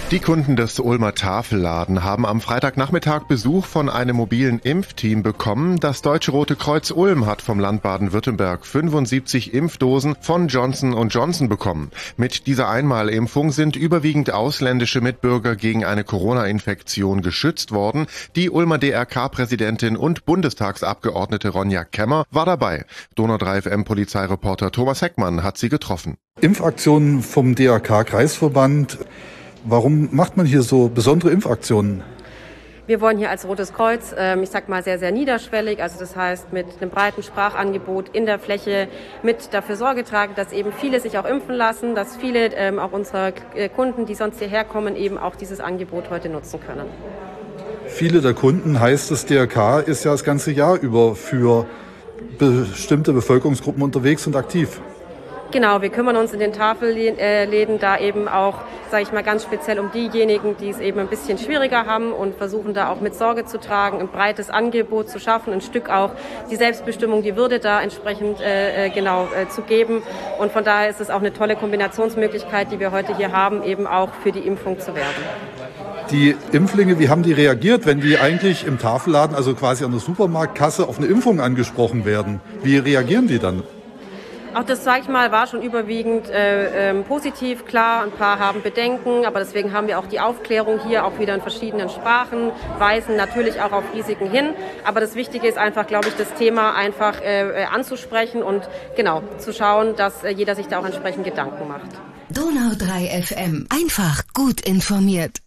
Die Kunden des Ulmer Tafelladen haben am Freitagnachmittag Besuch von einem mobilen Impfteam bekommen. Das Deutsche Rote Kreuz Ulm hat vom Land Baden-Württemberg 75 Impfdosen von Johnson & Johnson bekommen. Mit dieser Einmalimpfung sind überwiegend ausländische Mitbürger gegen eine Corona-Infektion geschützt worden. Die Ulmer DRK-Präsidentin und Bundestagsabgeordnete Ronja Kemmer war dabei. Donau 3 FM-Polizeireporter Thomas Heckmann hat sie getroffen. Impfaktionen vom DRK-Kreisverband. Warum macht man hier so besondere Impfaktionen? Wir wollen hier als Rotes Kreuz, sehr, sehr niederschwellig, also das heißt mit einem breiten Sprachangebot in der Fläche mit dafür Sorge tragen, dass eben viele sich auch impfen lassen, dass viele auch unserer Kunden, die sonst hierher kommen, eben auch dieses Angebot heute nutzen können. Viele der Kunden, heißt das DRK, ist ja das ganze Jahr über für bestimmte Bevölkerungsgruppen unterwegs und aktiv. Genau, wir kümmern uns in den Tafelläden da eben auch, ganz speziell um diejenigen, die es eben ein bisschen schwieriger haben und versuchen da auch mit Sorge zu tragen, ein breites Angebot zu schaffen, ein Stück auch die Selbstbestimmung, die Würde da entsprechend zu geben. Und von daher ist es auch eine tolle Kombinationsmöglichkeit, die wir heute hier haben, eben auch für die Impfung zu werben. Die Impflinge, wie haben die reagiert, wenn die eigentlich im Tafelladen, also quasi an der Supermarktkasse, auf eine Impfung angesprochen werden? Wie reagieren die dann? Auch das, war schon überwiegend positiv. Klar, ein paar haben Bedenken, aber deswegen haben wir auch die Aufklärung hier auch wieder in verschiedenen Sprachen, weisen natürlich auch auf Risiken hin. Aber das Wichtige ist einfach, glaube ich, das Thema einfach anzusprechen und zu schauen, dass jeder sich da auch entsprechend Gedanken macht. Donau 3 FM. Einfach gut informiert.